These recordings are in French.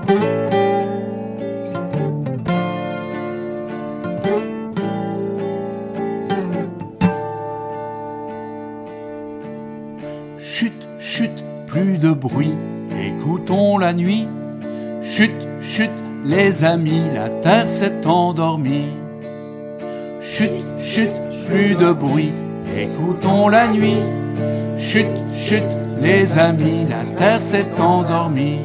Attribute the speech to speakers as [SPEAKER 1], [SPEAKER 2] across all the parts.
[SPEAKER 1] Chut, chut, plus de bruit, écoutons la nuit. Chut, chut, les amis, la terre s'est endormie. Chut, chut, plus de bruit, écoutons la nuit. Chut, chut, les amis, la terre s'est endormie.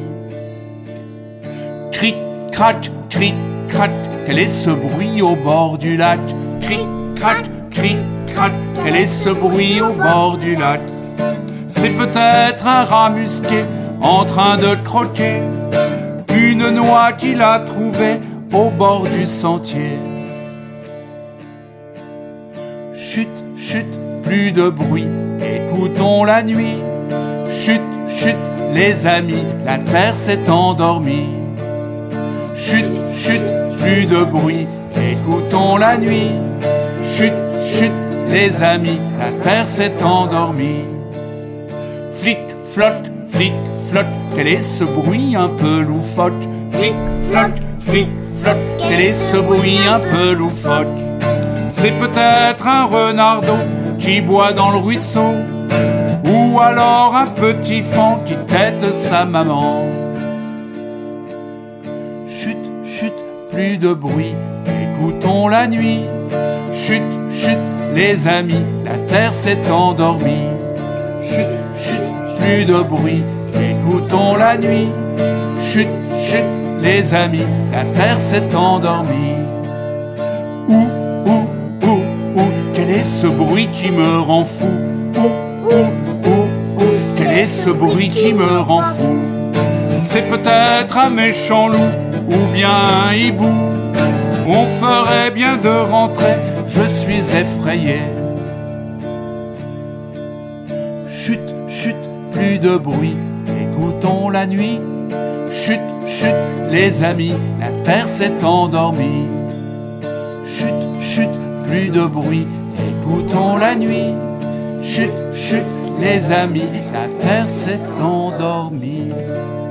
[SPEAKER 1] Cric, crac, quel est ce bruit au bord du lac? Cric, crac, quel est ce bruit au bord du lac? C'est peut-être un rat musqué en train de croquer une noix qu'il a trouvée au bord du sentier. Chut, chut, plus de bruit, écoutons la nuit. Chut, chut, les amis, la terre s'est endormie. Chut, chut, plus de bruit, écoutons la nuit. Chut, chut, les amis, la terre s'est endormie. Flic, flotte, quel est ce bruit un peu loufoque? Flic, flotte, quel est ce bruit un peu loufoque? C'est peut-être un renardeau qui boit dans le ruisseau, ou alors un petit faon qui tète sa maman. Chut, chut, plus de bruit, écoutons la nuit. Chut, chut, les amis, la terre s'est endormie. Chut, chut, plus de bruit, écoutons la nuit. Chut, chut, les amis, la terre s'est endormie. Ouh, quel est ce bruit qui me rend fou? Ouh, quel est ce bruit qui me rend fou? C'est peut-être un méchant loup ou bien un hibou. On ferait bien de rentrer, je suis effrayé. Chut, chut, plus de bruit, écoutons la nuit. Chut, chut, les amis, la terre s'est endormie. Chut, chut, plus de bruit, écoutons la nuit. Chut, chut, les amis, la terre s'est endormie.